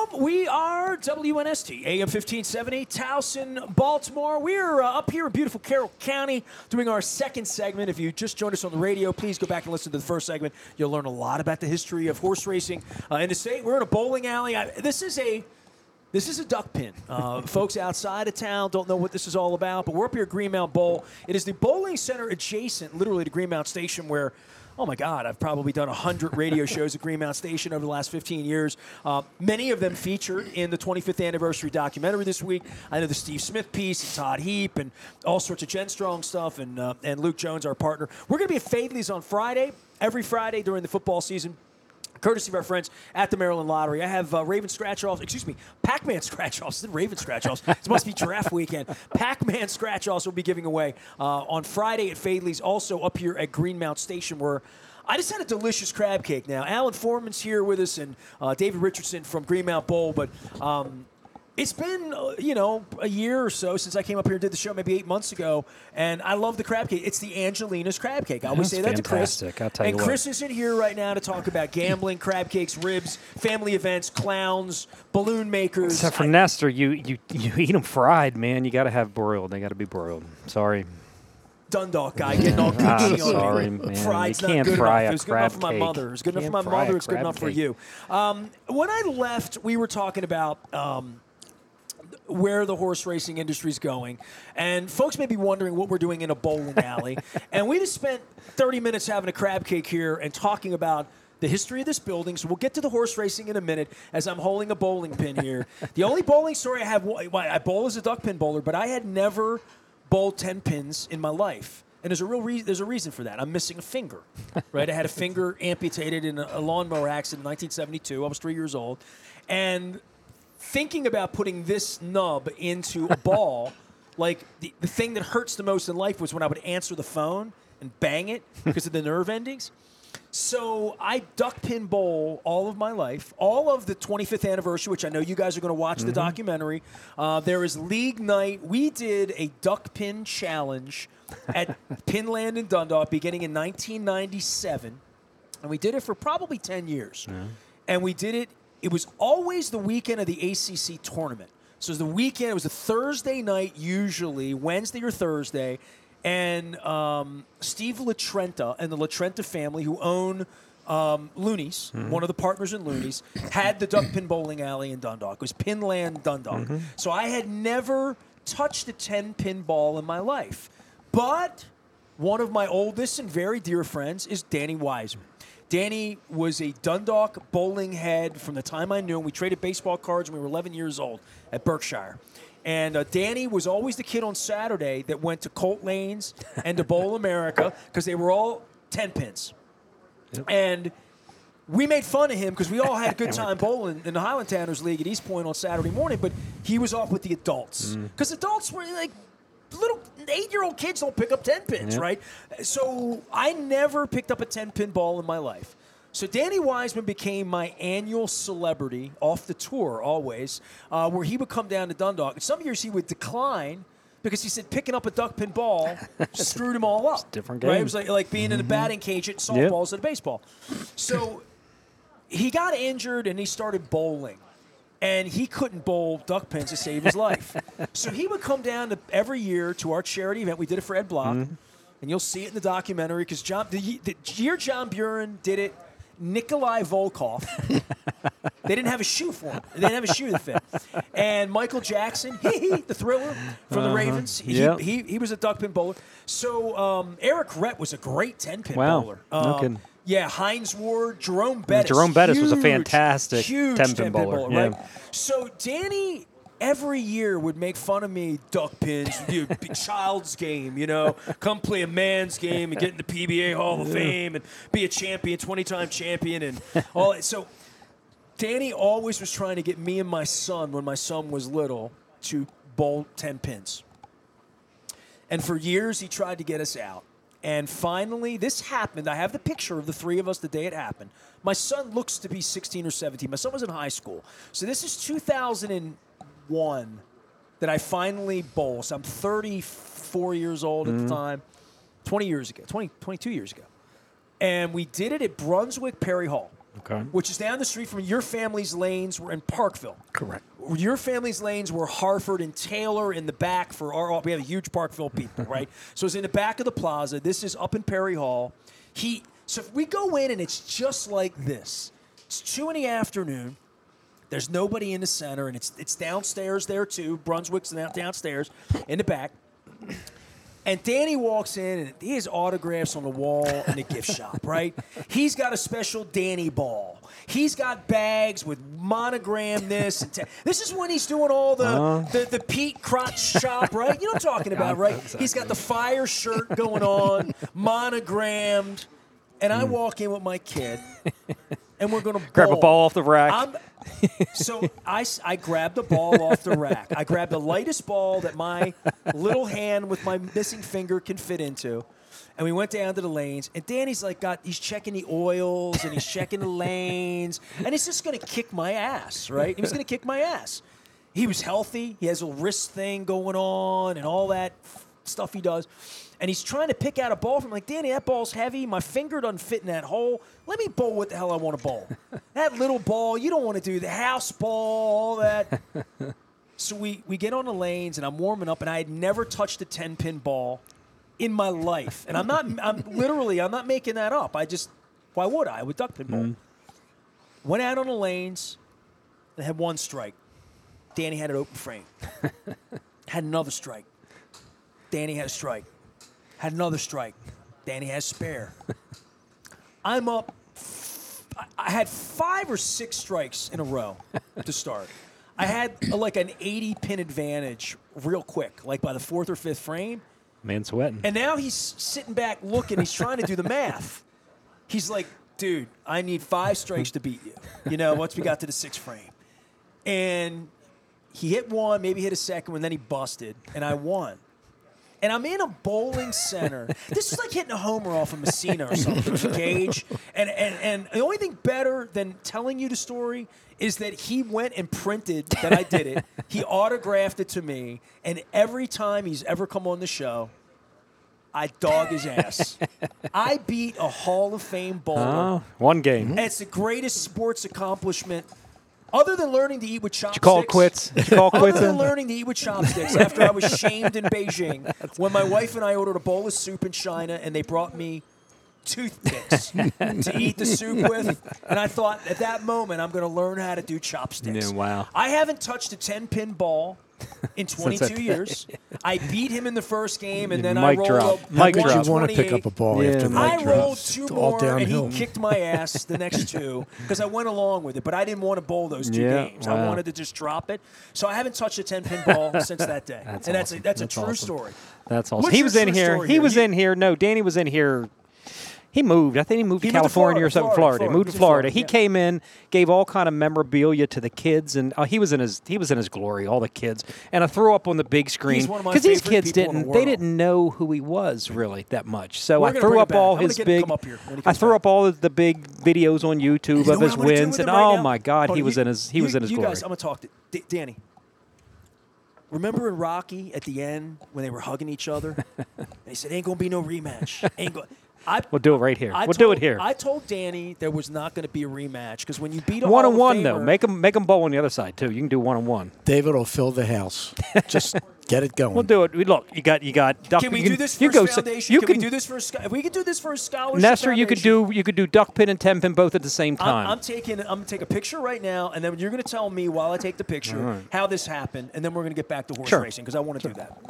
We are WNST, AM 1570, Towson, Baltimore. We're up here in beautiful Carroll County doing our second segment. If you just joined us on the radio, please go back and listen to the first segment. You'll learn a lot about the history of horse racing in the state. We're in a bowling alley. This is a duck pin. Folks outside of town don't know what this is all about, but we're up here at Greenmount Bowl. It is the bowling center adjacent, literally, to Greenmount Station, where, oh my God, I've probably done 100 radio shows at Greenmount Station over the last 15 years. Many of them featured in the 25th anniversary documentary this week. I know the Steve Smith piece, and Todd Heap, and all sorts of Jen Strong stuff, and Luke Jones, our partner. We're going to be at Fadley's on Friday, every Friday during the football season, courtesy of our friends at the Maryland Lottery. I have Pac-Man scratch-offs. Raven scratch-offs. It must be giraffe weekend. Pac-Man scratch-offs will be giving away on Friday at Fadley's, also up here at Greenmount Station, where I just had a delicious crab cake. Now, Alan Foreman's here with us, and David Richardson from Greenmount Bowl, but it's been, a year or so since I came up here and did the show, maybe 8 months ago, and I love the crab cake. It's the Angelina's crab cake. I always say that to Chris. I'll tell you what. Chris isn't here right now to talk about gambling, crab cakes, ribs, family events, clowns, balloon makers. Except for Nestor, you eat them fried, man. You got to have broiled. They got to be broiled. Sorry. Dundalk guy getting all cookie on sorry, me. man. Fried's you not can't good fry enough. a It was good enough for my crab mother. It was good enough for my mother. It's good enough for you. When I left, we were talking about where the horse racing industry is going. And folks may be wondering what we're doing in a bowling alley. And we just spent 30 minutes having a crab cake here and talking about the history of this building. So we'll get to the horse racing in a minute as I'm holding a bowling pin here. The only bowling story I have, I bowl as a duck pin bowler, but I had never bowled 10 pins in my life. And there's a reason for that. I'm missing a finger, right? I had a finger amputated in a lawnmower accident in 1972. I was 3 years old. And thinking about putting this nub into a ball, like the thing that hurts the most in life was when I would answer the phone and bang it because of the nerve endings. So I duck pin bowl all of my life, all of the 25th anniversary, which I know you guys are going to watch the documentary. There is league night. We did a duck pin challenge at Pinland in Dundalk beginning in 1997, and we did it for probably 10 years. Yeah. And we did it. It was always the weekend of the ACC tournament. So it was the weekend. It was a Thursday night, usually, Wednesday or Thursday. And Steve LaTrenta and the LaTrenta family, who own Looney's, one of the partners in Looney's, had the duck pin bowling alley in Dundalk. It was Pinland, Dundalk. So I had never touched a 10-pin ball in my life. But one of my oldest and very dear friends is Danny Wiseman. Danny was a Dundalk bowling head from the time I knew him. We traded baseball cards when we were 11 years old at Berkshire. And Danny was always the kid on Saturday that went to Colt Lanes and to Bowl America because they were all 10 pins. Yep. And we made fun of him because we all had a good time bowling in the Highland Towners League at East Point on Saturday morning, but he was off with the adults. Because adults were like, little 8-year-old kids don't pick up 10 pins, right? So I never picked up a 10-pin ball in my life. So Danny Wiseman became my annual celebrity off the tour always, where he would come down to Dundalk. And some years he would decline because he said picking up a duck pin ball screwed him all up. It's a different game. Right? It was like being in a batting cage at softball instead of baseball. So he got injured and he started bowling. And he couldn't bowl duck pins to save his life. So he would come down every year to our charity event. We did it for Ed Block. And you'll see it in the documentary because the year John Buren did it, Nikolai Volkov, they didn't have a shoe for him. They didn't have a shoe that fit. And Michael Jackson, the Thriller from the Ravens, he was a duck pin bowler. So Eric Rett was a great 10-pin bowler. Yeah, Heinz Ward, Jerome Bettis. Jerome Bettis was a fantastic huge 10-pin bowler. Right? So Danny every year would make fun of me, duck pins, child's game, come play a man's game and get in the PBA Hall of Fame and be a champion, 20-time champion and all that. So Danny always was trying to get me and my son, when my son was little, to bowl 10 pins. And for years he tried to get us out. And finally, this happened. I have the picture of the three of us the day it happened. My son looks to be 16 or 17. My son was in high school. So this is 2001 that I finally bowl. So I'm 34 years old at the time. 22 years ago. And we did it at Brunswick Perry Hall. Okay. which is down the street from your family's lanes. We're in Parkville. Correct. Your family's lanes were Harford and Taylor in the back for our. We have a huge Parkville people, right? So it's in the back of the plaza. This is up in Perry Hall. So if we go in and it's just like this. It's 2 PM. There's nobody in the center, and it's downstairs there too. Brunswick's downstairs in the back. And Danny walks in, and he has autographs on the wall in the gift shop, right? He's got a special Danny ball. He's got bags with monogram this. This is when he's doing all the Pete crotch shop, right? You know what I'm talking about, right? Exactly. He's got the fire shirt going on, monogrammed. And I walk in with my kid, and we're going to grab a ball off the rack. So I grabbed the ball off the rack. I grabbed the lightest ball that my little hand with my missing finger can fit into. And we went down to the lanes. And Danny's he's checking the oils and he's checking the lanes. And he's just going to kick my ass, right? He was going to kick my ass. He was healthy. He has a wrist thing going on and all that stuff he does. And he's trying to pick out a ball from Danny, that ball's heavy. My finger doesn't fit in that hole. Let me bowl what the hell I want to bowl. That little ball, you don't want to do the house ball, all that. So we get on the lanes, and I'm warming up, and I had never touched a 10-pin ball in my life. And I'm not making that up. Why would I? With duck pin bowl. Went out on the lanes, and had one strike. Danny had an open frame. Had another strike. Danny had a strike. Had another strike. Danny has spare. I'm up. I had 5 or 6 strikes in a row to start. I had an 80-pin advantage real quick, by the 4th or 5th frame. Man sweating. And now he's sitting back looking. He's trying to do the math. He's like, dude, I need 5 strikes to beat you, once we got to the 6th frame. And he hit one, maybe hit a second one, then he busted, and I won. And I'm in a bowling center. This is like hitting a homer off of Messina or something, the cage. And the only thing better than telling you the story is that he went and printed that I did it. He autographed it to me. And every time he's ever come on the show, I dog his ass. I beat a Hall of Fame bowler. One game. And it's the greatest sports accomplishment. Other than learning to eat with chopsticks. Did you call quits? Other than learning to eat with chopsticks after I was shamed in Beijing when my wife and I ordered a bowl of soup in China and they brought me toothpicks to eat the soup with. And I thought at that moment I'm going to learn how to do chopsticks. Yeah, wow. I haven't touched a 10-pin ball in 22 years. I beat him in the first game, and then I rolled up. How would you want to pick up a ball after that? I rolled 2 more, and he kicked my ass the next 2 because I went along with it. But I didn't want to bowl those 2 games. Wow. I wanted to just drop it. So I haven't touched a 10-pin ball since that day. That's a true story. That's awesome. What's he was in here. He was in here. No, Danny was in here. He moved. I think he moved to California or something. Florida. He moved to Florida. He came in, gave all kind of memorabilia to the kids, and he was in his glory. All the kids, and I threw up on the big screen because these kids didn't know who he was really that much. So I threw up all his big. I threw up all the big videos on YouTube of his wins, and my God, he was in his glory. You guys, I'm gonna talk to Danny. Remember in Rocky at the end when they were hugging each other? And he said, "Ain't gonna be no rematch. Ain't going." We'll do it right here. Do it here. I told Danny there was not going to be a rematch because when you beat a one-on-one though, make him bowl on the other side too. You can do one-on-one. David will fill the house. Just get it going. We'll do it. Look, you got. Can we do this for his foundation? Can we do this for if we could do this for a scholarship? Nestor, you could do duck pin and 10-pin both at the same time. I'm gonna take a picture right now, and then you're gonna tell me while I take the picture how this happened, and then we're gonna get back to horse racing because I want to do that.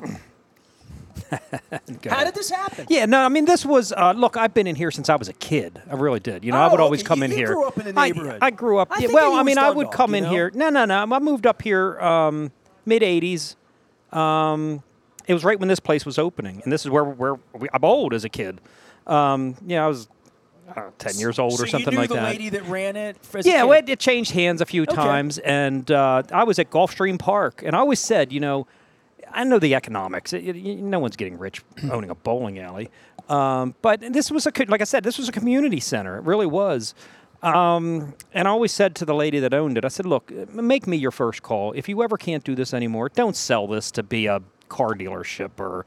How did this happen? Yeah, no, I mean, this was, look, I've been in here since I was a kid. I really did. I would always come in here. You grew up in the neighborhood. I grew up. I would come in here. No. I moved up here mid-'80s. It was right when this place was opening, and this is where I'm old as a kid. I was 10 years old or something like that. So you knew the lady that ran it as a kid? Well, it changed hands a few times, and I was at Gulfstream Park, and I always said, I know the economics. No one's getting rich owning a bowling alley. But this was like I said, this was a community center. It really was. And I always said to the lady that owned it, I said, look, make me your first call. If you ever can't do this anymore, don't sell this to be a car dealership or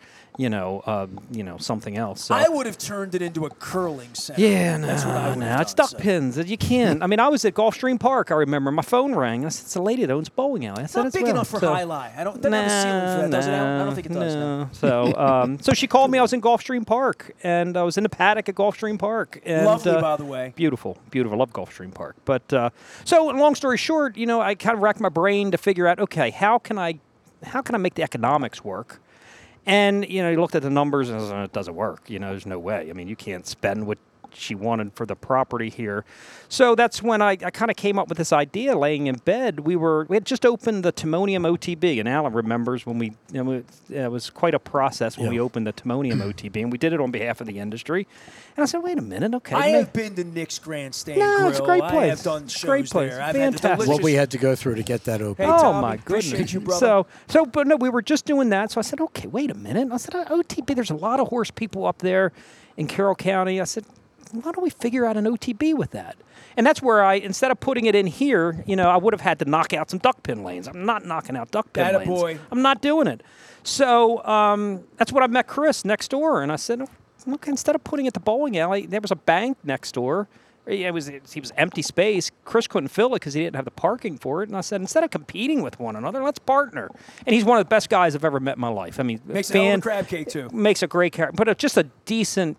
something else. So. I would have turned it into a curling center. Yeah, That's what I would have it's done, duck pins. You can't. I mean, I was at Gulfstream Park. I remember my phone rang. I said, "It's a lady that owns bowling alley." I said, Not big enough for High Lie. I don't. Doesn't have a ceiling for that, does it? I don't think it does. No. So she called me. I was in Gulfstream Park, and I was in the paddock at Gulfstream Park. And, lovely, by the way. Beautiful, beautiful. I love Gulfstream Park. But so, long story short, I kind of racked my brain to figure out, okay, how can I make the economics work? And, you looked at the numbers and it doesn't work. There's no way. I mean, you can't spend what she wanted for the property here. So that's when I kind of came up with this idea laying in bed. We had just opened the Timonium OTB, and Alan remembers when it was quite a process when we opened the Timonium OTB, and we did it on behalf of the industry. And I said, wait a minute, okay. I have been to Nick's Grandstand Grill. It's a great place. I have done shows there. I've Fantastic. What we had to go through to get that open. Hey, oh Tom, my appreciate goodness! you, brother. But no, we were just doing that. So I said, okay, wait a minute. I said, OTB. There's a lot of horse people up there in Carroll County. I said, why don't we figure out an OTB with that? And that's where instead of putting it in here, I would have had to knock out some duck pin lanes. I'm not knocking out duck pin lanes. Boy. I'm not doing it. So that's when I met Chris next door, and I said, look, instead of putting it at the bowling alley, there was a bank next door. He was empty space. Chris couldn't fill it because he didn't have the parking for it. And I said, instead of competing with one another, let's partner. And he's one of the best guys I've ever met in my life. I mean, makes a hell of a crab cake too. Makes a great character, but just a decent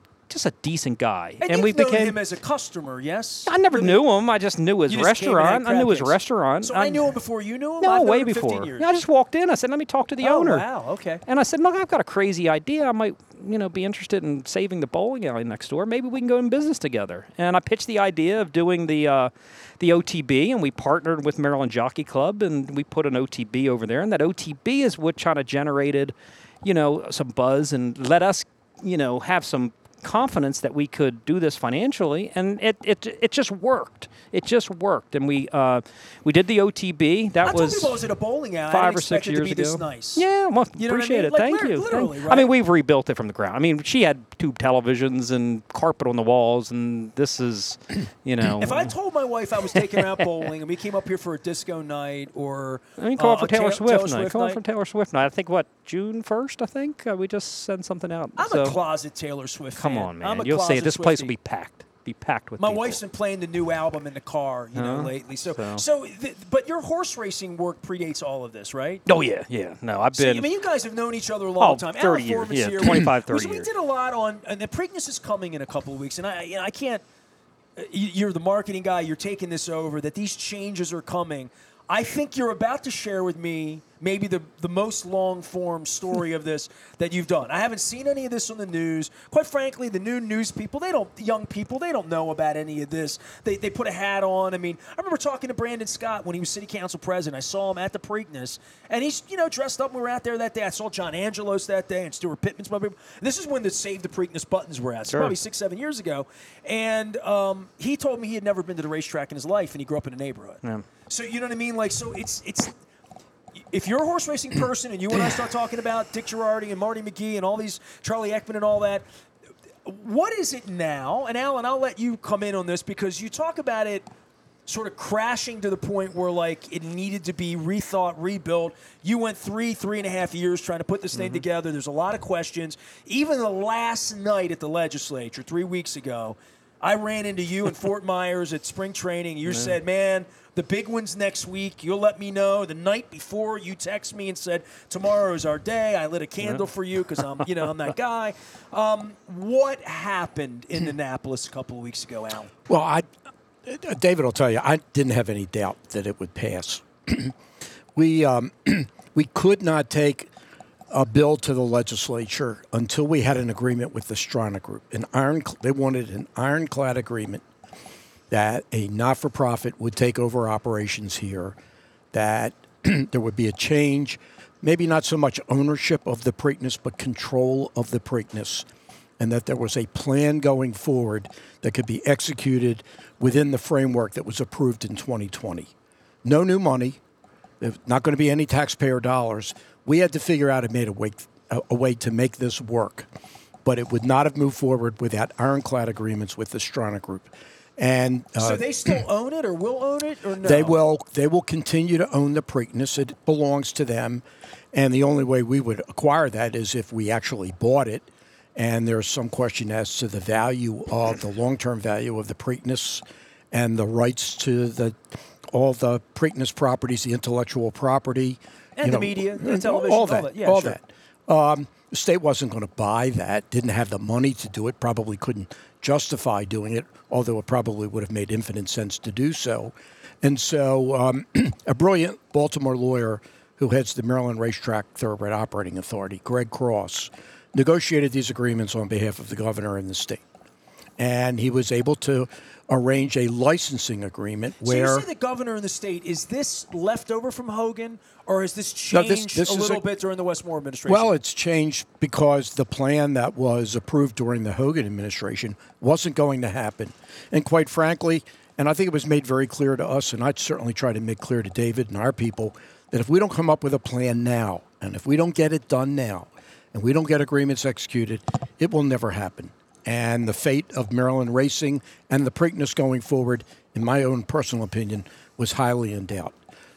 guy. And we became him as a customer, yes? I never knew him. I just knew his restaurant. I knew his restaurant. So I knew him before you knew him? No, way before. I just walked in. I said, let me talk to the owner. Oh, wow, okay. And I said, look, I've got a crazy idea. I might, be interested in saving the bowling alley next door. Maybe we can go in business together. And I pitched the idea of doing the OTB, and we partnered with Maryland Jockey Club, and we put an OTB over there. And that OTB is what kind of generated, some buzz and let us, have some confidence that we could do this financially, and it just worked. It just worked, and we did the OTB. That was I was at a bowling alley 5 or 6 years ago. This nice. Yeah, well, appreciate it. Thank you. Literally, right? I mean, we've rebuilt it from the ground. I mean, she had tube televisions and carpet on the walls, and this is, If I told my wife I was taking her out bowling, and we came up here for a disco night or come on for Taylor Swift night. Come on for Taylor Swift night. I think June 1st. I think we just sent something out. I'm a closet Taylor Swift fan. Come on, man. You'll see this place will be packed. With my people. wife's been playing the new album in the car, lately. But your horse racing work predates all of this, right? Oh yeah. No, I've been. You guys have known each other a long time. 30 years. Yeah, 25, 30 years. We did a lot on, and the Preakness is coming in a couple of weeks, and I can't. You're the marketing guy. You're taking this over. That these changes are coming. I think you're about to share with me maybe the most long-form story of this that you've done. I haven't seen any of this on the news. Quite frankly, the new news people, young people, they don't know about any of this. They put a hat on. I mean, I remember talking to Brandon Scott when he was city council president. I saw him at the Preakness, and he's, dressed up. We were out there that day. I saw John Angelos that day and Stuart Pittman's. This is when the Save the Preakness buttons were out. So probably 6-7 years ago. And he told me he had never been to the racetrack in his life, and he grew up in a neighborhood. Yeah. So you know what I mean? Like, so it's if you're a horse racing person and you and I start talking about Dick Girardi and Marty McGee and all these, Charlie Ekman and all that, what is it now? And Alan, I'll let you come in on this because you talk about it sort of crashing to the point where, like, it needed to be rethought, rebuilt. You went 3.5 years trying to put this thing together. There's a lot of questions. Even the last night at the legislature 3 weeks ago, I ran into you in Fort Myers at spring training. You said, man, the big one's next week. You'll let me know. The night before, you text me and said, tomorrow's our day. I lit a candle for you because I'm that guy. What happened in Annapolis a couple of weeks ago, Al? Well, David will tell you, I didn't have any doubt that it would pass. We could not take a bill to the legislature until we had an agreement with the Strana Group. They wanted an ironclad agreement that a not-for-profit would take over operations here, that there would be a change, maybe not so much ownership of the Preakness, but control of the Preakness, and that there was a plan going forward that could be executed within the framework that was approved in 2020. No new money. There's not going to be any taxpayer dollars. We had to figure out a way to make this work, but it would not have moved forward without ironclad agreements with the Strana Group. And So they still own it, or will own it, or no? they will continue to own the Preakness. It belongs to them, and the only way we would acquire that is if we actually bought it. And there's some question as to the value of the long-term value of the Preakness and the rights to all the Preakness properties, the intellectual property, And the media, the television, all that. Yeah, all sure. that. The state wasn't going to buy that, didn't have the money to do it, probably couldn't justify doing it, although it probably would have made infinite sense to do so. And so a brilliant Baltimore lawyer who heads the Maryland Racetrack Thoroughbred Operating Authority, Greg Cross, negotiated these agreements on behalf of the governor and the state. And he was able to arrange a licensing agreement where... So you say the governor and the state, is this left over from Hogan, or has this No, changed this a is little bit during the Westmore administration? Well, it's changed because the plan that was approved during the Hogan administration wasn't going to happen. And quite frankly, and I think it was made very clear to us, and I'd certainly try to make clear to David and our people, that if we don't come up with a plan now, and if we don't get it done now, and we don't get agreements executed, it will never happen. And the fate of Maryland racing and the Preakness going forward, in my own personal opinion, was highly in doubt.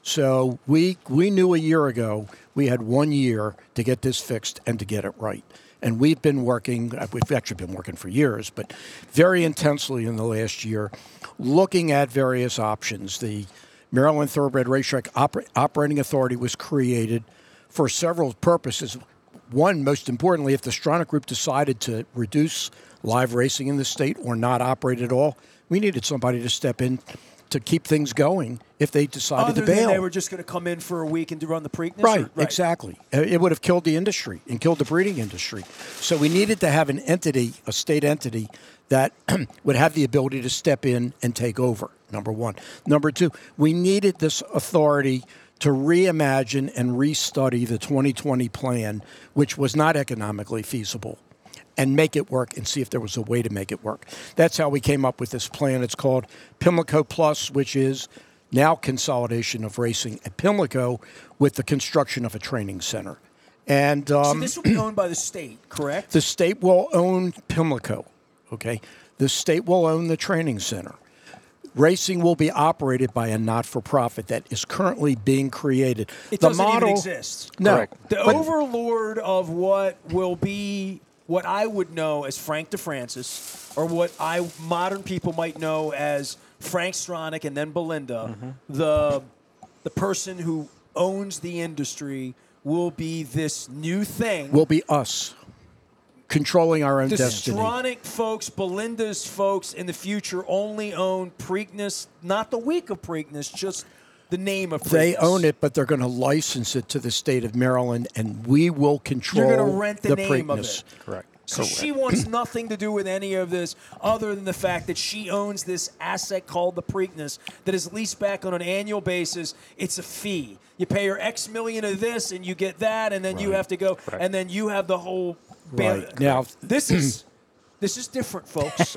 So we knew a year ago we had 1 year to get this fixed and to get it right. And we've actually been working for years, but very intensely in the last year, looking at various options. The Maryland Thoroughbred Racetrack Operating Authority was created for several purposes. One, most importantly, if the Stronach Group decided to reduce live racing in the state or not operate at all, we needed somebody to step in to keep things going if they decided Other to bail. than they were just going to come in for a week and run the Preakness? Right, exactly. It would have killed the industry and killed the breeding industry. So we needed to have an entity, a state entity, that would have the ability to step in and take over, number one. Number two, we needed this authority to reimagine and restudy the 2020 plan, which was not economically feasible, and make it work and see if there was a way to make it work. That's how we came up with this plan. It's called Pimlico Plus, which is now consolidation of racing at Pimlico with the construction of a training center. And So this will be owned by the state, correct? the state will own Pimlico, okay? The state will own the training center. Racing will be operated by a not-for-profit that is currently being created. It doesn't even exist. No. Correct. The overlord of what will be what I would know as Frank DeFrancis, or what modern people might know as Frank Stronach and then Belinda, the person who owns the industry will be this new thing. Will be us controlling our own The destiny. Stronach folks, Belinda's folks in the future only own Preakness, not the week of Preakness, just the name of Preakness. They own it, but they're going to license it to the state of Maryland, and we will control You're going to rent the name of Preakness. it. Correct. So she wants nothing to do with any of this other than the fact that she owns this asset called the Preakness that is leased back on an annual basis. It's a fee. You pay her X million of this, and you get that, and then you have to go, and then you have the whole. Right. Now, This is different, folks.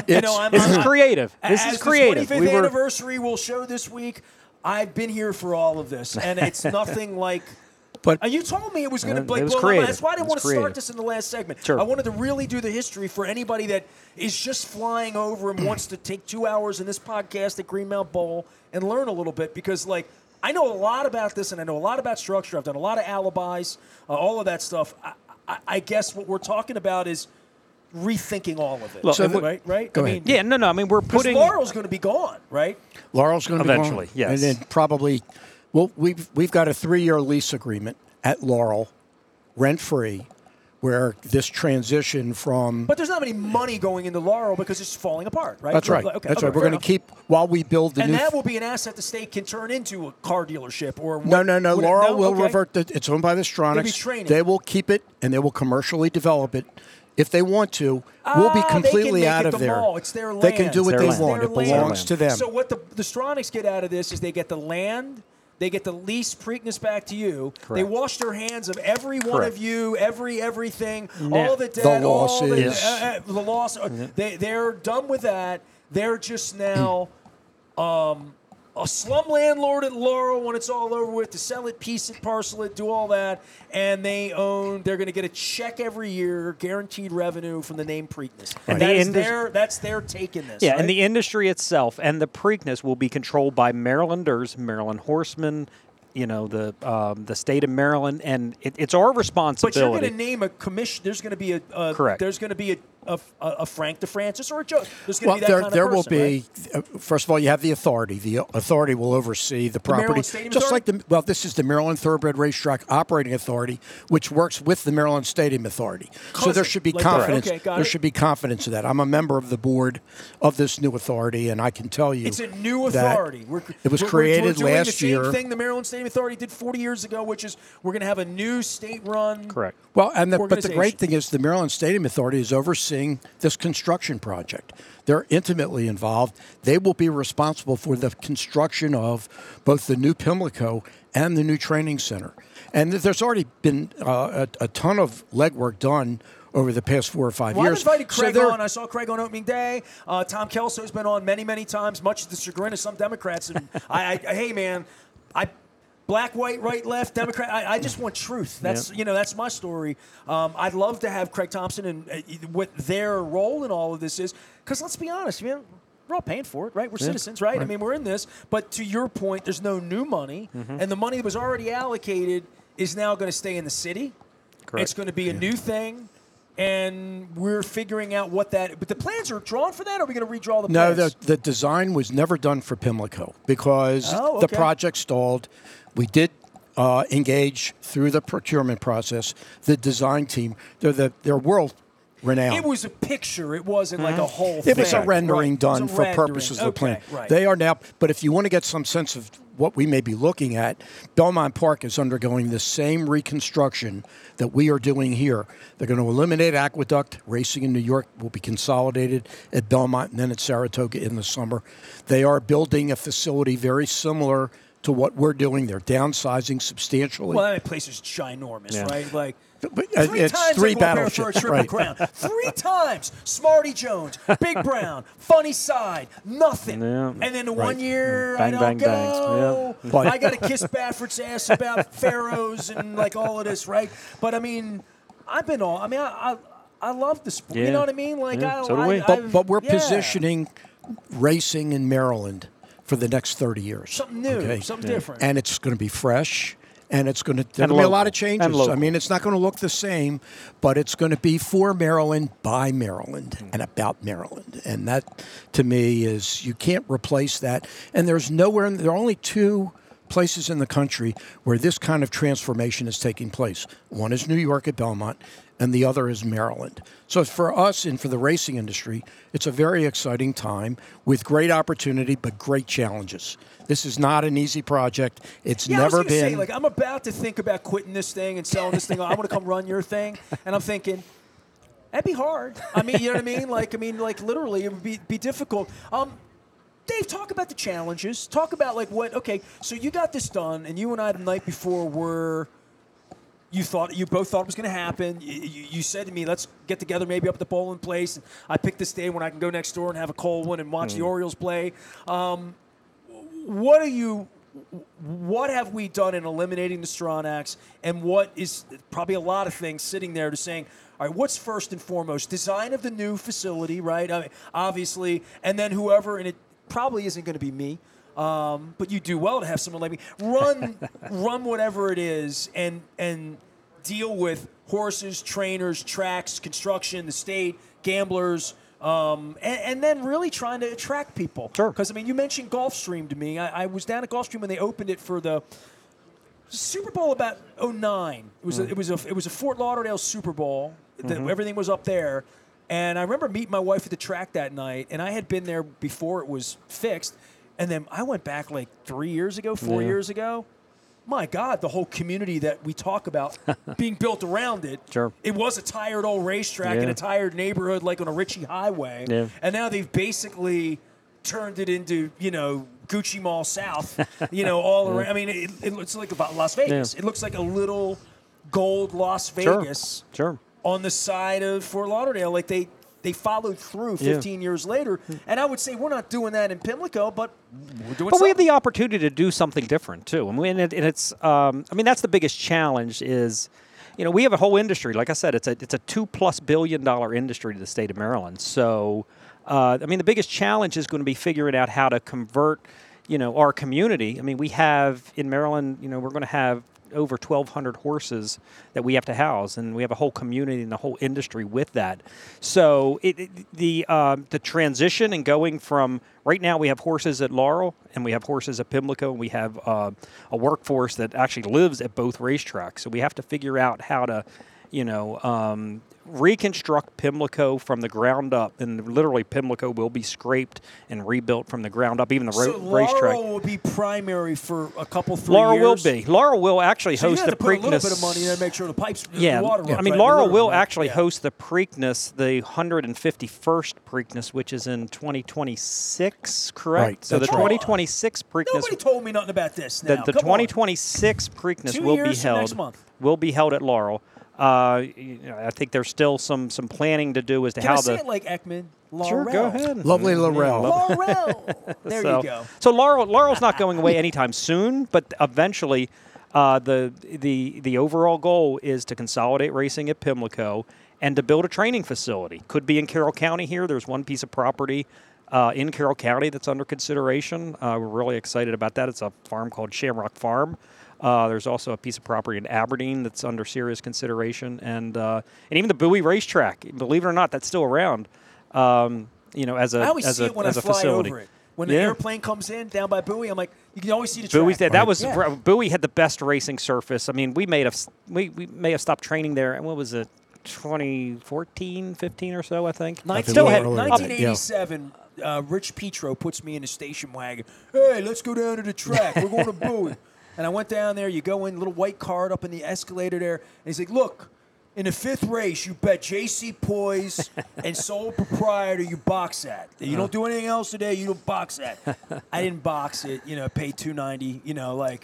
This is creative. This is creative. The 25th anniversary will show this week. I've been here for all of this, and it's nothing like. But You told me it was going to it blow was my mind. creative. That's why I didn't It want was to start creative. this in the last segment. Sure. I wanted to really do the history for anybody that is just flying over and wants to take 2 hours in this podcast at Greenmount Bowl and learn a little bit, because, like, I know a lot about this, and I know a lot about structure. I've done a lot of alibis, all of that stuff. I guess what we're talking about is rethinking all of it. Look, So right? go I ahead. mean, Yeah, no. I mean, we're because putting. Laurel's going to be gone, right? Laurel's going to be gone. Eventually, yes. And then probably, well, we've got a 3-year lease agreement at Laurel, rent-free, where this transition from... But there's not any money going into Laurel because it's falling apart, right? That's right. Okay, That's okay, right. We're fair going to enough. keep, while we build the And new... that will be an asset the state can turn into a car dealership or No. would it- Laurel will Okay. revert. It's owned by the They'll be Stronachs. training. They will keep it, and they will commercially develop it. If they want to, we'll be They can completely make out it of the there. mall. It's their land. They can do what It's they their want. It's It their belongs land. to them. So what the Stronachs get out of this is they get the land, they get the lease Preakness back to you. They Correct. wash their hands of every one Correct. of you, everything, Now, all the debt, all losses. the loss. They're done with that. They're just now a slum landlord at Laurel when it's all over with to sell it, piece it, parcel it, do all that, and they're going to get a check every year, guaranteed revenue from the name Preakness. And that's their take in this. Yeah, right? and the industry itself and the Preakness will be controlled by Marylanders, Maryland horsemen, the state of Maryland, and it's our responsibility. But you're going to name a commission. There's going to be Correct. There's going to be a Frank DeFrancis or a Joe. There's going to be that kind of there person, will be. right? First of all, you have the authority. The authority will oversee the property, Maryland Stadium just Authority? like this is the Maryland Thoroughbred Racetrack Operating Authority, which works with the Maryland Stadium Authority. So there should be confidence. Okay, there should be confidence in that. I'm a member of the board of this new authority, and I can tell you It's a new authority. It was created we're doing last the year. same thing the Maryland Stadium Authority did 40 years ago, which is we're going to have a new state-run. Correct. Well, but the organization. great thing is the Maryland Stadium Authority is overseeing this construction project. They're intimately involved. They will be responsible for the construction of both the new Pimlico and the new training center. And there's already been a ton of legwork done over the past 4 or 5 Well, years. I've invited Craig on. I saw Craig on opening day. Tom Kelso's been on many, many times, much to the chagrin of some Democrats. And hey, man, black, white, right, left, Democrat. I just want truth. That's that's my story. I'd love to have Craig Thompson and what their role in all of this is. Because let's be honest, man, we're all paying for it, right? We're citizens, right? I mean, we're in this. But to your point, there's no new money, and the money that was already allocated is now going to stay in the city. Correct. It's going to be a new thing. And we're figuring out what that. But the plans are drawn for that. Or are we going to redraw the plans? No, the design was never done for Pimlico because Oh, the okay. project stalled. We did engage through the procurement process. The design team, they're world renowned. It was a picture. It wasn't like a whole thing. It was a rendering Right. done It was a for rendering. purposes of the plan. Okay, right. They are now, but if you want to get some sense of what we may be looking at, Belmont Park is undergoing the same reconstruction that we are doing here. They're going to eliminate Aqueduct. Racing in New York will be consolidated at Belmont and then at Saratoga in the summer. They are building a facility very similar to what we're doing. They're downsizing substantially. Well, that place is ginormous, right? Like, But three it's times three I go up there for a battleships, Triple right. Crown. 3 times. Smarty Jones, Big Brown, Funny Side, nothing. Yeah. And then the 1 year Bang, I don't bang, go. bangs. Yeah. I got to kiss Bafford's ass about pharaohs and like all of this, right? But I mean, I love the sport. You Yeah. know what I mean? Like, Yeah, so do we. But we're positioning racing in Maryland for the next 30 years. Something new, something different. And it's going to be fresh, and there's going to be a local. lot of And changes. local. I mean, it's not going to look the same, but it's going to be for Maryland, by Maryland, and about Maryland. And that, to me, is you can't replace that. And there's nowhere, there are only 2 places in the country where this kind of transformation is taking place. One is New York at Belmont, and the other is Maryland. So for us and for the racing industry, it's a very exciting time with great opportunity but great challenges. This is not an easy project. It's Yeah, never I was gonna been. say, like, I'm about to think about quitting this thing and selling this thing. I want to come run your thing, and I'm thinking that'd be hard. I mean, you know what I mean? Like literally, it would be difficult. Dave, talk about the challenges. Talk about like what. Okay, so you got this done, and you and I the night before were. You both thought it was going to happen. You said to me, "Let's get together, maybe up at the bowling place." And I picked this day when I can go next door and have a cold one and watch the Orioles play. What have we done in eliminating the Stronachs, and what is probably a lot of things sitting there to saying, all right, what's first and foremost? Design of the new facility, right? I mean, obviously, and then whoever, and it probably isn't going to be me, but you do well to have someone like me run whatever it is, and deal with horses, trainers, tracks, construction, the state, gamblers. And then really trying to attract people. Sure. Because, I mean, you mentioned Gulfstream to me. I was down at Gulfstream when they opened it for the Super Bowl about 2009. It was a Fort Lauderdale Super Bowl. Everything was up there. And I remember meeting my wife at the track that night, and I had been there before it was fixed. And then I went back like 4 years ago. My God, the whole community that we talk about being built around it. Sure. It was a tired old racetrack in Yeah. a tired neighborhood like on a Ritchie Highway. Yeah. And now they've basically turned it into, Gucci Mall South, all around. I mean, it looks like about Las Vegas. Yeah. It looks like a little gold Las Vegas Sure. on the side of Fort Lauderdale. Like they followed through 15 years later. And I would say we're not doing that in Pimlico, but we're doing But we have something. the opportunity to do something different too. And it's I mean, that's the biggest challenge is, we have a whole industry. Like I said, it's a $2+ billion industry to the state of Maryland. So, I mean, the biggest challenge is going to be figuring out how to convert, our community. I mean, we have in Maryland, we're going to have over 1,200 horses that we have to house, and we have a whole community and the whole industry with that. So the transition and going from right now we have horses at Laurel and we have horses at Pimlico, and we have a workforce that actually lives at both racetracks. So we have to figure out how to, reconstruct Pimlico from the ground up, and literally Pimlico will be scraped and rebuilt from the ground up. Even the racetrack. Laurel will be primary for a couple, 3 Laurel years. will be. Laurel will actually So host you have the to put a little Preakness. bit of money there to make sure the pipes, Yeah, the water runs I mean, right, Laurel literally, will right? actually Yeah. host the Preakness, the 151st Preakness, which is in 2026, correct? Right, So the that's right. 2026 Preakness, Nobody told me nothing about this now. the Come on. 2026 Preakness 2 will be years from held. next month. Will be held at Laurel. I think there's still some planning to do as to Can how I say the. it like Ekman? Laurel. Sure, go ahead. Lovely Laurel. Laurel. There so, you go. So Laurel's not going away anytime soon, but eventually, the overall goal is to consolidate racing at Pimlico and to build a training facility. Could be in Carroll County here. There's one piece of property in Carroll County that's under consideration. We're really excited about that. It's a farm called Shamrock Farm. There's also a piece of property in Aberdeen that's under serious consideration, and even the Bowie Racetrack. Believe it or not, that's still around. As a I always as see a it when as I a fly facility. over it. When the Yeah. airplane comes in down by Bowie, I'm like, you can always see the track. Bowie's there. That was Yeah. Bowie had the best racing surface. I mean, we may have stopped training there. And what was it, 2014, 15 or so? I think. Still had- 1987. Rich Petro puts me in a station wagon. Hey, let's go down to the track. We're going to Bowie. And I went down there. You go in, little white card up in the escalator there. And he's like, look, in the 5th race, you bet J.C. Poise and sole proprietor you box at. You don't do anything else today. You don't box at. I didn't box it. Paid $290.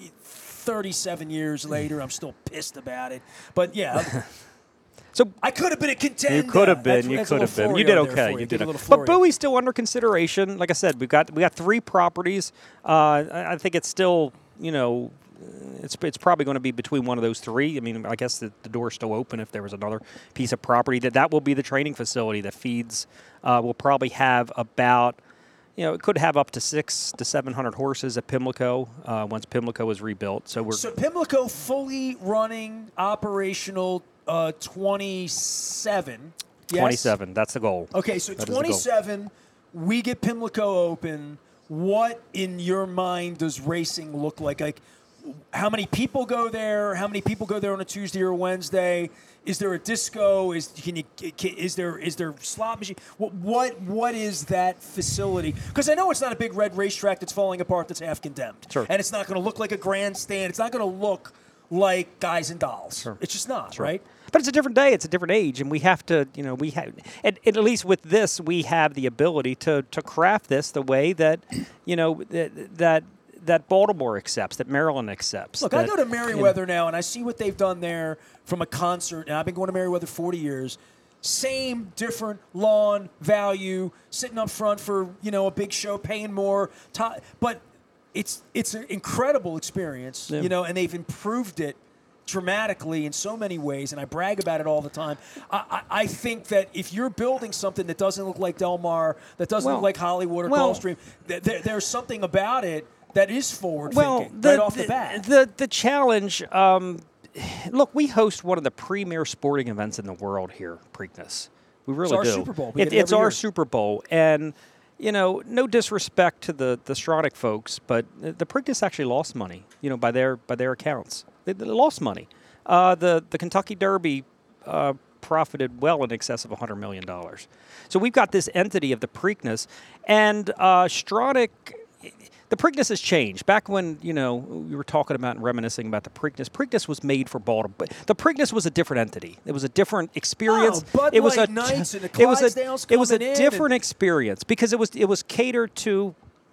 37 years later, I'm still pissed about it. But yeah. So I could have been a contender. you could have been. That's you a could have little been. You did Florio there okay. for You did Give a okay. little But Florio. Bowie's still under consideration. Like I said, we got 3 properties. I think it's still it's probably going to be between one of those 3. I mean, I guess the door's still open if there was another piece of property. That will be the training facility that feeds. Will probably have about. It could have up to 600 to 700 horses at Pimlico once Pimlico is rebuilt. So Pimlico fully running, operational, 27. Yes? 27. That's the goal. Okay, so That is the goal. 27. We get Pimlico open. What in your mind does racing look like? Like, how many people go there? How many people go there on a Tuesday or Wednesday? Is there a disco? Is there slot machine? What is that facility? Because I know it's not a big red racetrack that's falling apart that's half condemned. Sure. And it's not going to look like a grandstand. It's not going to look like Guys and Dolls. Sure. It's just not, Sure. right? But it's a different day. It's a different age, and we have to, at least with this, we have the ability to craft this the way that, that Baltimore accepts, that Maryland accepts. Look, I go to Merriweather now, and I see what they've done there from a concert. And I've been going to Merriweather 40 years. Same, different lawn, value, sitting up front for a big show, paying more. But it's an incredible experience, and they've improved it dramatically in so many ways, and I brag about it all the time. I think that if you're building something that doesn't look like Del Mar, that doesn't look like Hollywood or Gulfstream, there's something about it that is forward-thinking right off the bat. The challenge, look, we host one of the premier sporting events in the world here, Preakness. We really do. It's our Super Bowl. We get it It's every our year. Super Bowl, and no disrespect to the Stronach folks, but the Preakness actually lost money, by their accounts. They lost money. The Kentucky Derby profited well in excess of $100 million. So we've got this entity of the Preakness, and Stronach. The Preakness has changed. Back when, we were talking about and reminiscing about the Preakness was made for Baltimore. The Preakness was a different entity. It was a different experience. Bud it was Light a Nights and the it was Clydesdales a coming in different experience because it was catered to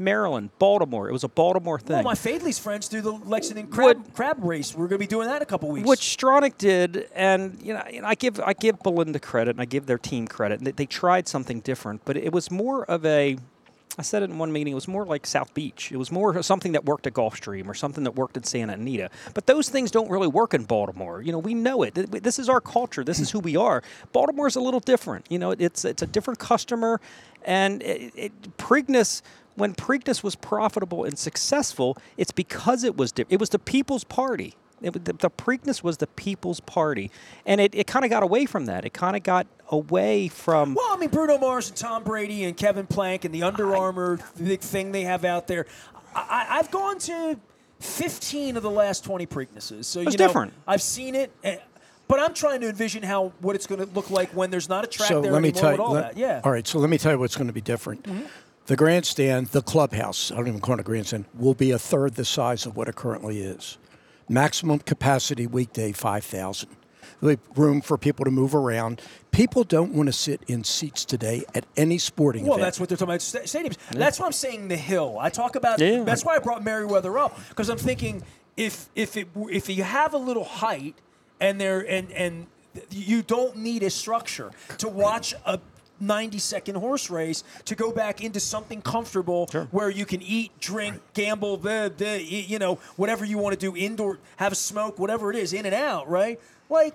Maryland, Baltimore. It was a Baltimore thing. Well, my Fadley's friends do the Lexington crab race. We're going to be doing that in a couple weeks. What Stronach did, and I give Belinda credit and I give their team credit. They tried something different, but it was more of a. I said it in one meeting. It was more like South Beach. It was more something that worked at Gulfstream or something that worked in Santa Anita. But those things don't really work in Baltimore. We know it. This is our culture. This is who we are. Baltimore's a little different. It's a different customer, and Preakness. When Preakness was profitable and successful, it's because it was different. It was the people's party. The Preakness was the people's party. And it kind of got away from that. It kind of got away from... Well, I mean, Bruno Mars and Tom Brady and Kevin Plank and the Under Armour big thing they have out there. I've gone to 15 of the last 20 Preaknesses. So, it's different. I've seen it. But I'm trying to envision what it's going to look like when there's not a track there anymore with all that. Yeah. All right, so let me tell you what's going to be different. Mm-hmm. The grandstand, the clubhouse, I don't even call it a grandstand, will be a third the size of what it currently is. Maximum capacity weekday, 5,000. Room for people to move around. People don't want to sit in seats today at any sporting event. Well, that's what they're talking about, stadiums. Yeah. That's why I'm saying the Hill. I talk about, that's why I brought Merriweather up, because I'm thinking if you have a little height and you don't need a structure to watch a 90-second horse race, to go back into something comfortable where you can eat, drink, gamble, whatever you want to do, indoor, have a smoke, whatever it is, in and out, right? Like,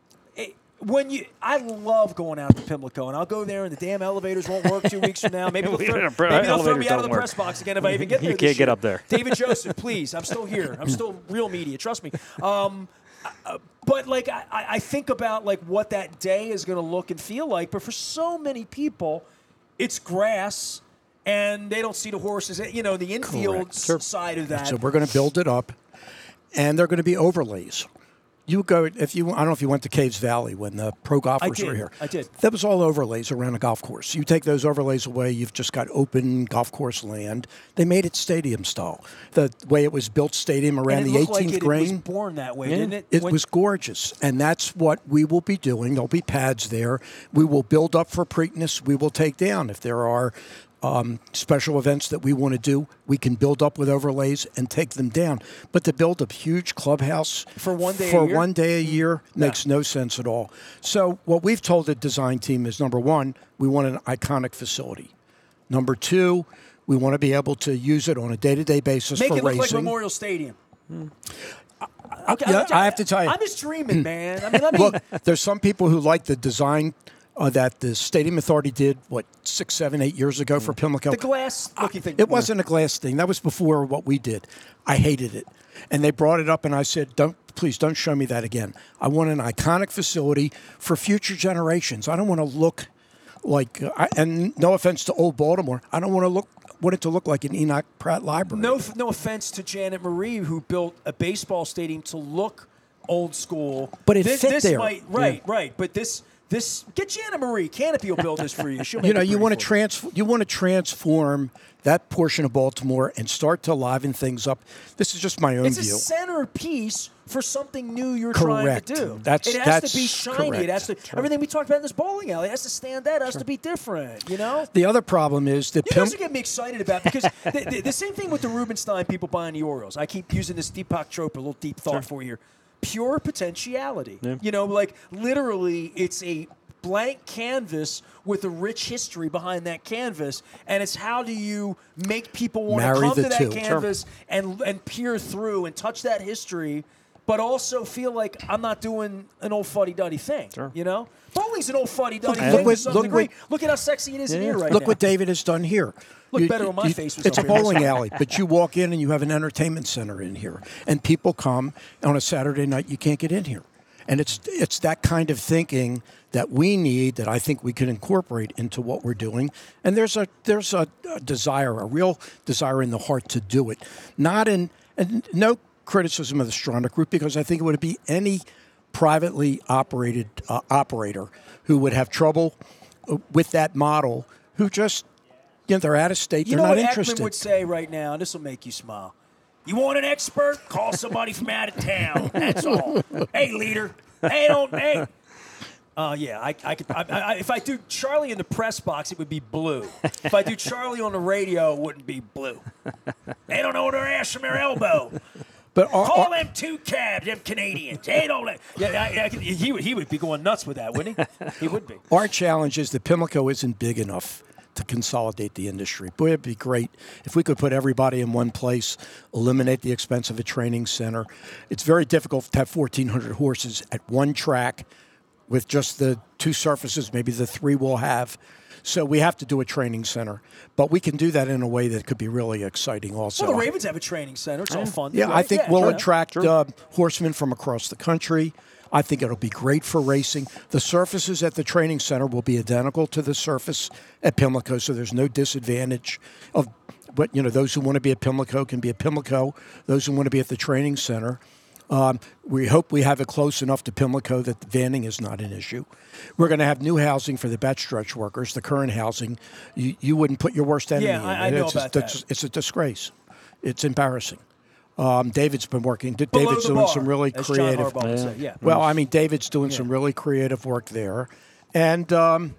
I love going out to Pimlico, and I'll go there, and the damn elevators won't work 2 weeks from now. Maybe they'll throw me out of the press box again if I even get there. You can't get up there. David Joseph, please. I'm still here. I'm still real media. Trust me. But I think about what that day is going to look and feel like. But for so many people, it's grass, and they don't see the horses. The infield side of that. So we're going to build it up, and they're going to be overlays. You go I don't know if you went to Caves Valley when the pro golfers were here. I did. That was all overlays around a golf course. You take those overlays away, you've just got open golf course land. They made it stadium style. The way it was built, stadium around the 18th green. It was born that way, didn't it? It was gorgeous, and that's what we will be doing. There'll be pads there. We will build up for Preakness. We will take down if there are special events that we want to do. We can build up with overlays and take them down. But to build a huge clubhouse for one day a year makes no sense at all. So what we've told the design team is, number one, we want an iconic facility. Number two, we want to be able to use it on a day-to-day basis for racing. Make it look like Memorial Stadium. I have to tell you. I'm just dreaming, man. Look, there's some people who like the design that the Stadium Authority did, 6, 7, 8 years ago for Pimlico. The glass-looking thing. It wasn't a glass thing. That was before what we did. I hated it. And they brought it up, and I said, please don't show me that again. I want an iconic facility for future generations. I don't want to look like, and no offense to old Baltimore, I don't want it to look like an Enoch Pratt Library. No offense to Janet Marie, who built a baseball stadium to look old school. But it fit there. Right. But this get Janet Marie. Canopy will build this for you. You want to transform that portion of Baltimore and start to liven things up. This is just my own view. It's a centerpiece for something new you're trying to do. It has to be shiny. Correct. It has to everything we talked about in this bowling alley. It has to stand out. It has to be different. The other problem is that that's what get me excited about, because the same thing with the Rubenstein people buying the Orioles. I keep using this Deepak Chopra, a little deep thought for you here. Pure potentiality. Yeah. Literally, it's a blank canvas with a rich history behind that canvas, and it's how do you make people want to come to that canvas and peer through and touch that history, but also feel like I'm not doing an old fuddy-duddy thing. Bowling's an old fuddy-duddy thing. Look at how sexy it is in here right now. Look what David has done here. Look better on my face. It's a bowling alley, but you walk in and you have an entertainment center in here, and people come on a Saturday night. You can't get in here, and it's that kind of thinking that we need, that I think we can incorporate into what we're doing. And there's a desire, a real desire in the heart to do it. And no criticism of the Stronach Group, because I think it would be any privately operated operator who would have trouble with that model, who just, they're out of state, they're not interested. Ekman would say right now, and this will make you smile. You want an expert? Call somebody from out of town. That's all. Hey, leader. Hey. Yeah, I could. If I do Charlie in the press box, it would be blue. If I do Charlie on the radio, it wouldn't be blue. They don't know their ass from their elbow. But Call them two cabs, them Canadians. They don't. He would be going nuts with that, wouldn't he? He would be. our challenge is that Pimlico isn't big enough to consolidate the industry. Boy, it'd be great if we could put everybody in one place, eliminate the expense of a training center. It's very difficult to have 1,400 horses at one track with just the two surfaces, maybe the three we'll have. So we have to do a training center. But we can do that in a way that could be really exciting also. Well, the Ravens have a training center. It's all fun. Yeah, right? I think we'll sure. attract horsemen from across the country. I think it'll be great for racing. The surfaces at the training center will be identical to the surface at Pimlico, so there's no disadvantage of. But those who want to be at Pimlico can be at Pimlico. Those who want to be at the training center. We hope we have it close enough to Pimlico that the vanning is not an issue. We're going to have new housing for the backstretch workers. The current housing, you wouldn't put your worst enemy in. I know about that. It's a disgrace. It's embarrassing. David's been working. Below David's the doing bar, some really as John creative. Harbaugh would say, yeah. Well, I mean, David's doing some really creative work there, and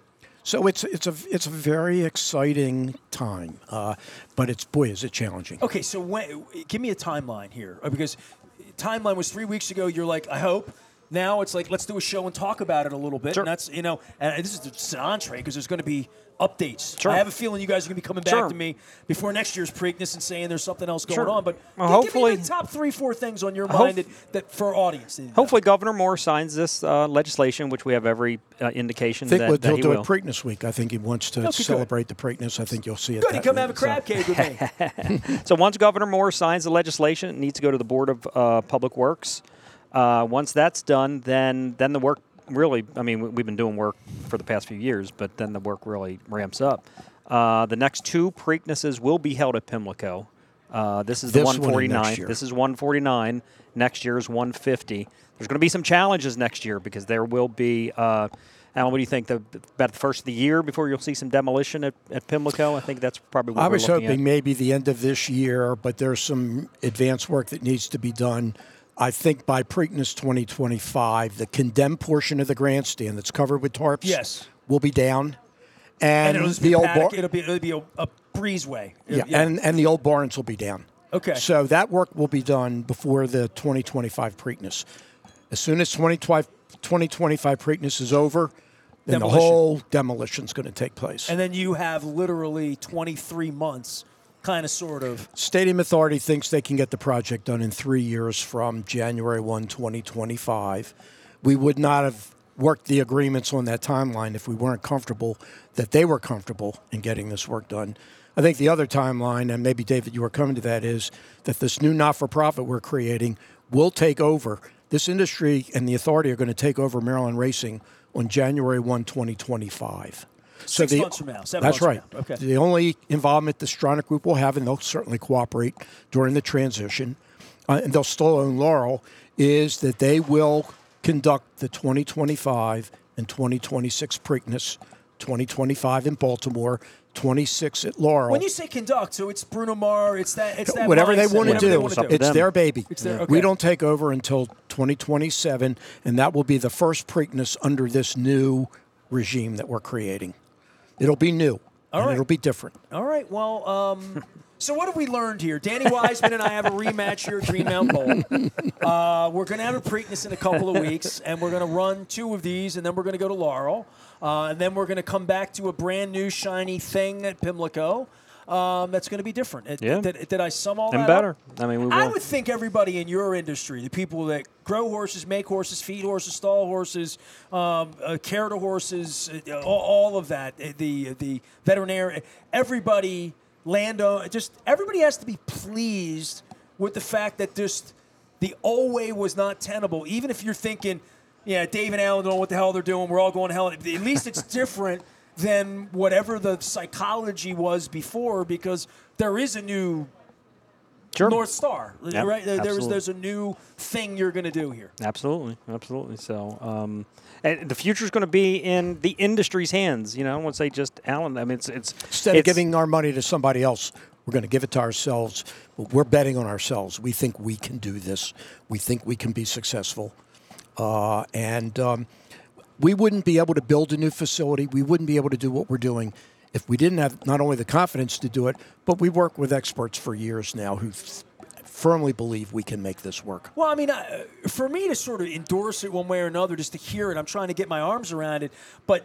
so it's a very exciting time. But is it challenging? Okay, so give me a timeline here, because timeline was 3 weeks ago. You're like, I hope. Now it's like, let's do a show and talk about it a little bit. Sure. And that's, and this is just an entree because there's going to be updates. Sure. I have a feeling you guys are going to be coming back to me before next year's Preakness and saying there's something else going on. But hopefully, give me the top 3-4 things on your mind that for our audience. Hopefully, Governor Moore signs this legislation, which we have every indication I think that he'll he do will. it Preakness week. I think he wants to celebrate the Preakness. I think you'll see it. Good, he come have a crab cake with me. So once Governor Moore signs the legislation, it needs to go to the Board of Public Works. Once that's done, then the work really, I mean, we've been doing work for the past few years, but then the work really ramps up. The next two Preaknesses will be held at Pimlico. This is the 149. This is 149. Next year is 150. There's going to be some challenges next year because there will be, Alan, what do you think, about the first of the year before you'll see some demolition at Pimlico? I think that's probably what I we're was looking hoping at. maybe the end of this year, but there's some advanced work that needs to be done. I think by Preakness 2025, the condemned portion of the grandstand that's covered with tarps will be down. And it'll the old it'll be a breezeway. And the old barns will be down. Okay. So that work will be done before the 2025 Preakness. As soon as 2025 Preakness is over, then the whole demolition is going to take place. And then you have literally 23 months, kind of, sort of. Stadium Authority thinks they can get the project done in 3 years from January 1, 2025. We would not have worked the agreements on that timeline if we weren't comfortable that they were comfortable in getting this work done. I think the other timeline, and maybe, David, you were coming to that, is that this new not-for-profit we're creating will take over. This industry and the authority are going to take over Maryland racing on January 1, 2025. 6 months from now. 7 That's months right. From now. Okay. The only involvement the Stronach Group will have, and they'll certainly cooperate during the transition, and they'll still own Laurel, is that they will conduct the 2025 and 2026 Preakness, 2025 in Baltimore, 26 at Laurel. When you say conduct, so it's Bruno Mars, it's that whatever they mindset, want to whatever they do. wanna do. It's their baby. It's their, okay. We don't take over until 2027, and that will be the first Preakness under this new regime that we're creating. It'll be new, and it'll be different. All right, well, so what have we learned here? Danny Wiseman and I have a rematch here at Green Mountain Bowl. We're going to have a Preakness in a couple of weeks, and we're going to run 2 of these, and then we're going to go to Laurel. And then we're going to come back to a brand new shiny thing at Pimlico that's going to be different. Did I sum all that And better. up? I mean, we will. I would think everybody in your industry, the people that grow horses, make horses, feed horses, stall horses, care to horses, all of that, the veterinarian, everybody, landowner, just everybody has to be pleased with the fact that just the old way was not tenable. Even if you're thinking, yeah, Dave and Alan don't know what the hell they're doing, we're all going to hell. At least it's different than whatever the psychology was before, because there is a new North Star, right? There's a new thing you're going to do here. Absolutely. So, and the future is going to be in the industry's hands. Once they just Alan. I mean, it's instead of giving our money to somebody else, we're going to give it to ourselves. We're betting on ourselves. We think we can do this. We think we can be successful. And we wouldn't be able to build a new facility. We wouldn't be able to do what we're doing if we didn't have not only the confidence to do it, but we work with experts for years now who firmly believe we can make this work. Well, I mean, for me to sort of endorse it one way or another, just to hear it, I'm trying to get my arms around it. But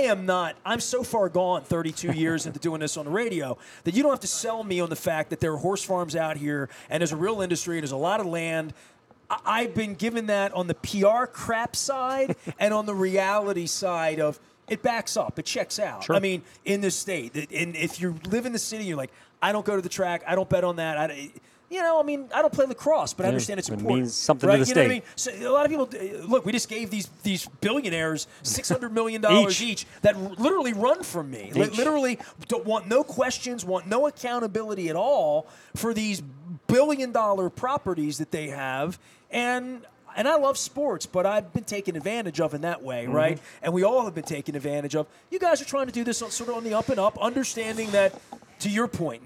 I'm so far gone, 32 years into doing this on the radio, that you don't have to sell me on the fact that there are horse farms out here, and there's a real industry, and there's a lot of land. I've been given that on the PR crap side and on the reality side of it backs up. It checks out. Sure. I mean, in this state. And if you live in the city, you're like, I don't go to the track. I don't bet on that. I don't play lacrosse, but I understand it's important. It means something right? to the you know state. What I mean? So a lot of people, look, we just gave these billionaires $600 million each that literally run from me. Literally don't want no questions, want no accountability at all for these billion-dollar properties that they have. And I love sports, but I've been taken advantage of in that way, right? And we all have been taken advantage of. You guys are trying to do this sort of on the up and up, understanding that, to your point,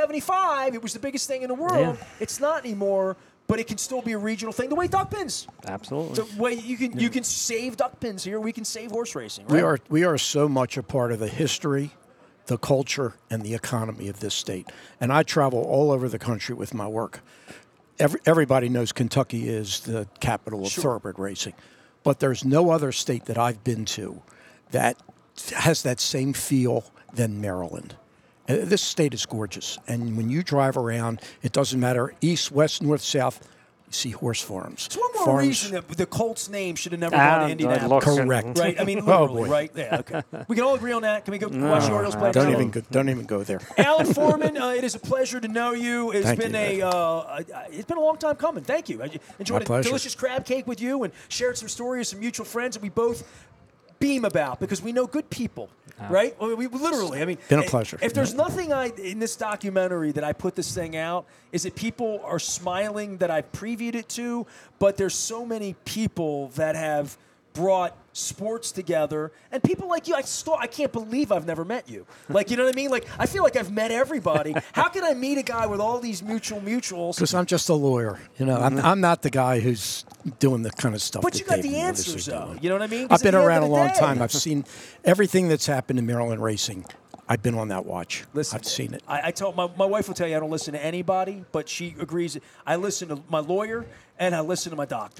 1975, it was the biggest thing in the world. Yeah. It's not anymore, but it can still be a regional thing. The way duck pins. Absolutely. The way you can save duck pins here, we can save horse racing. Right? We are so much a part of the history, the culture, and the economy of this state. And I travel all over the country with my work. Everybody knows Kentucky is the capital of thoroughbred racing, but there's no other state that I've been to that has that same feel than Maryland. This state is gorgeous, and when you drive around, it doesn't matter east, west, north, south. You see horse farms. It's one more reason that the Colts name should have never gone to Indianapolis. Correct. Right? I mean, literally, right? Yeah, okay. We can all agree on that. Can we go watch the Orioles play? Don't even go there. Alan Foreman, it is a pleasure to know you. It's Thank been you. It's been a long time coming. Thank you. I enjoyed a pleasure. delicious crab cake with you and shared some stories, some mutual friends that we both beam about because we know good people, right? I mean, we literally. I mean, Been a pleasure. If there's nothing in this documentary that I put this thing out, is that people are smiling that I previewed it to, but there's so many people that have brought sports together, and people like you. I can't believe I've never met you. Like, you know what I mean? Like, I feel like I've met everybody. How can I meet a guy with all these mutuals? Because I'm just a lawyer. You know, I'm not the guy who's doing the kind of stuff. But that you got David the and Otis answers, are though. doing. You know what I mean? I've been around a long day. time. I've seen everything that's happened in Maryland racing. I've been on that watch. Listen, I've seen it. I told my wife will tell you I don't listen to anybody, but she agrees. I listen to my lawyer and I listen to my doctor.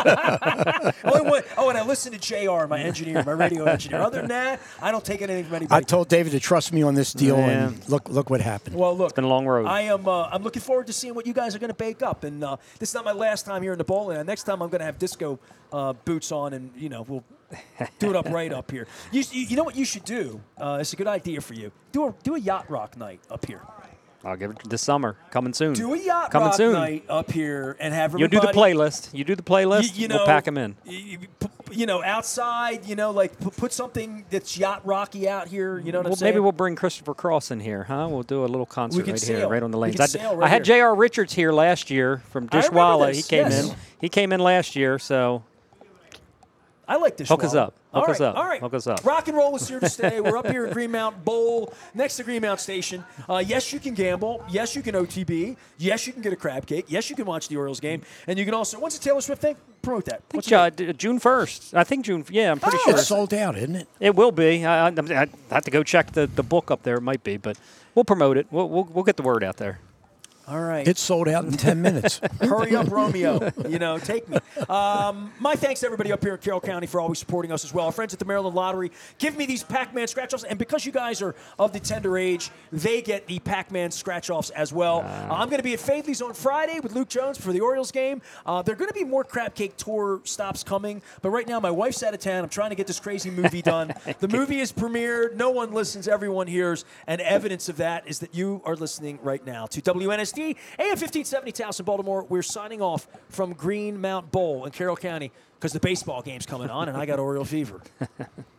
And I listen to JR, my engineer, my radio engineer. Other than that, I don't take anything from anybody. I told David to trust me on this deal, and look what happened. Well, look, It's been a long road. I'm looking forward to seeing what you guys are going to bake up. And this is not my last time here in the bowling. Next time I'm going to have disco boots on, and we'll do it up right up here. You know what you should do? It's a good idea for you. Do a yacht rock night up here. I'll give it this summer. Coming soon. Do a yacht Coming rock soon. night up here and have You'll everybody. do the playlist. You do the playlist. We'll pack them in. Outside. Put something that's yacht rocky out here. You know what I'm Well, saying? maybe we'll bring Christopher Cross in here, huh? We'll do a little concert can right sail. here, right on the We lanes. can sail right I had here. J.R. Richards here last year from I remember Dishwalla. this, He came yes. in. He came in last year, so I like this. Hook us up. All Hook right, us up. All right. Hook us up. Rock and roll is here to stay. We're up here at Greenmount Bowl, next to Greenmount Station. Yes, you can gamble. Yes, you can OTB. Yes, you can get a crab cake. Yes, you can watch the Orioles game. And you can also, what's the Taylor Swift thing? Promote that. What's the date? June 1st. I think June. Yeah, I'm pretty Oh, sure. It's sold out, isn't it? It will be. I have to go check the book up there. It might be, but we'll promote it. We'll get the word out there. All right. It's sold out in 10 minutes. Hurry up, Romeo. Take me. My thanks to everybody up here in Carroll County for always supporting us as well. Our friends at the Maryland Lottery give me these Pac-Man scratch-offs, and because you guys are of the tender age, they get the Pac-Man scratch-offs as well. I'm going to be at Faithley's on Friday with Luke Jones for the Orioles game. There are going to be more Crab Cake Tour stops coming, but right now my wife's out of town. I'm trying to get this crazy movie done. The movie is premiered. No one listens. Everyone hears, and evidence of that is that you are listening right now to WNSD, AM 1570 Towson, Baltimore. We're signing off from Greenmount Bowl in Carroll County because the baseball game's coming on, and I got Oriole fever.